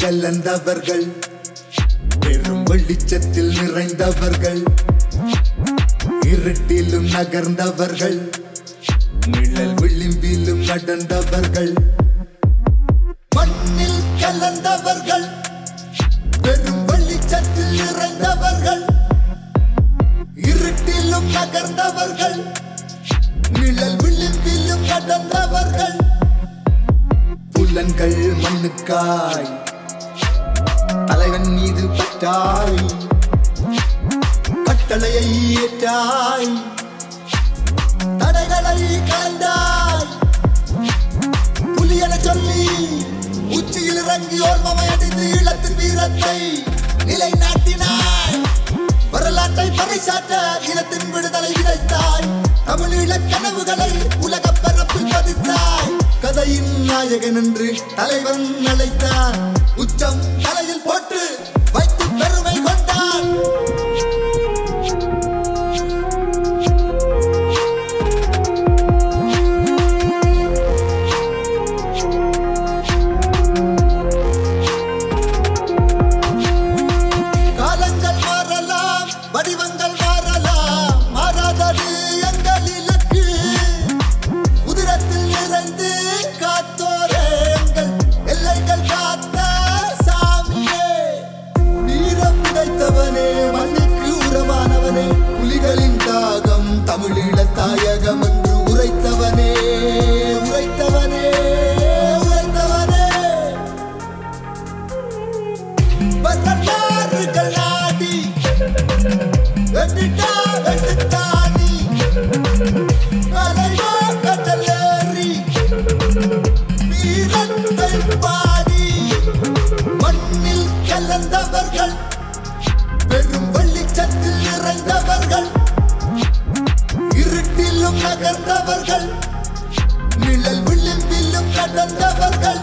கலந்தவர்கள், பெரும் வெளிச்சத்தில் நிறைந்தவர்கள், இருட்டிலும் நகர்ந்தவர்கள், நிழல் விளிம்பிலும் நடந்தவர்கள், மண்ணில் கலந்தவர்கள், பெரும் வெளிச்சத்தில் நிறைந்தவர்கள், இருட்டிலும் நகர்ந்தவர்கள், நிழல் விளிம்பிலும் நடந்தவர்கள். புலன்கள் மண்ணுக்காய் தலைவன் மீது பட்டாய், கட்டளையை ஏற்றாய், தடைகளை கலந்தாய், புலியென சொல்லி உச்சியில் இறங்கி ஓர்மமை அடைந்து ஈழத்தின் வீரத்தை நிலைநாட்டினாய். வரலாற்றை பறைசாற்ற இனத்தின் விடுதலை விதைத்தாய். தமிழீழ கனவுகளை உலக பரப்பில் பதித்தாய். கதையின் நாயகன் என்று தலைவன் அழைத்தார். உச்சம் தலையில் போட்டு வைத்து பெருமை கொண்டார். காலங்கள் மாறலாம், வடிவங்கள் மாறலாம், மாறாதது எங்கள் இலக்கு. உதிரத்தில் நிறைந்து காத்தோரே எங்கள் எல்லைகள் காத்த சாமியே. வீரம் விதைத்தவனே, மண்ணுக்கு உறவானவனே, புலிகளின் தாகம் தமிழீழ தாயகம் என்று உரைத்தவனே, உரைத்தவனே, உரைத்தவனே. வரலாறுகள் நாடி வெட்டிட்டா வெட்டுத்தானி, அலைவா கடலேறி வீரத்தை பாடி. மண்ணில் கலந்தவர்கள், பெரும் வெளிச்சத்தில் நிறைந்தவர்கள், இருட்டிலும் நகர்ந்தவர்கள், நிழல் விளிம்பிலும் நடந்தவர்கள்.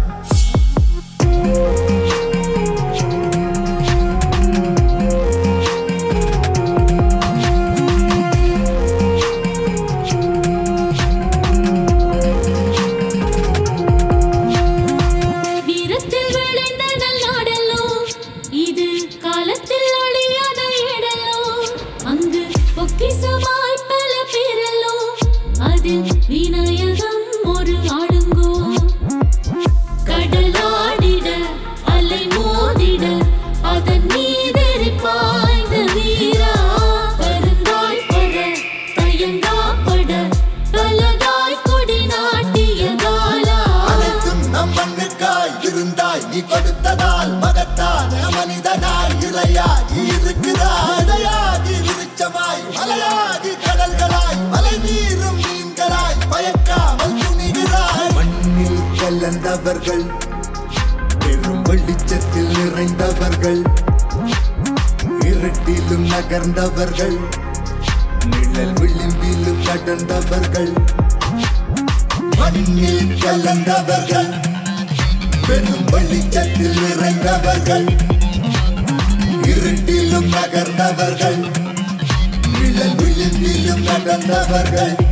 வீரத்தில் விளைந்த நல்லாடலோ, இது காலத்தில் அழியாத இடலோ. அங்கு பொக்கிசமாய் பல பேரல்லோ, அதில் விநாயகம் ஒரு ஆடுங்கோ. கடலாடிட அலை மோதிட அதன் மீதெறி பாய்ந்த வீரா. பருந்தாய் பட தயங்காப்பட பலதாய் கொடி நாட்டிய காலா. அனைத்தும் நம் மண்ணுக்காய் இருந்தாய் நீ கொடுத்ததால் மகத்தான மனிதனாய் இறையாகி இருக்கிறாய். இடையாகி விருட்சமாய் மலையாகி கடல்களாய் மலை நீரும் மீன்களாய் பயக்காமல் துணிகிறாய். மண்ணில் கலந்தவர்கள், பெரும் வெளிச்சத்தில் நிறைந்தவர்கள், இருட்டிலும் நகர்ந்தவர்கள், நிழல் விளிம்பிலும் கடந்தவர்கள். மண்ணில் கலந்தவர்கள், பெரும் வெளிச்சத்தில் நிறைந்தவர்கள், இருட்டிலும் நகர்ந்தவர்கள், நிழல் விளிம்பிலும் நடந்தவர்கள்.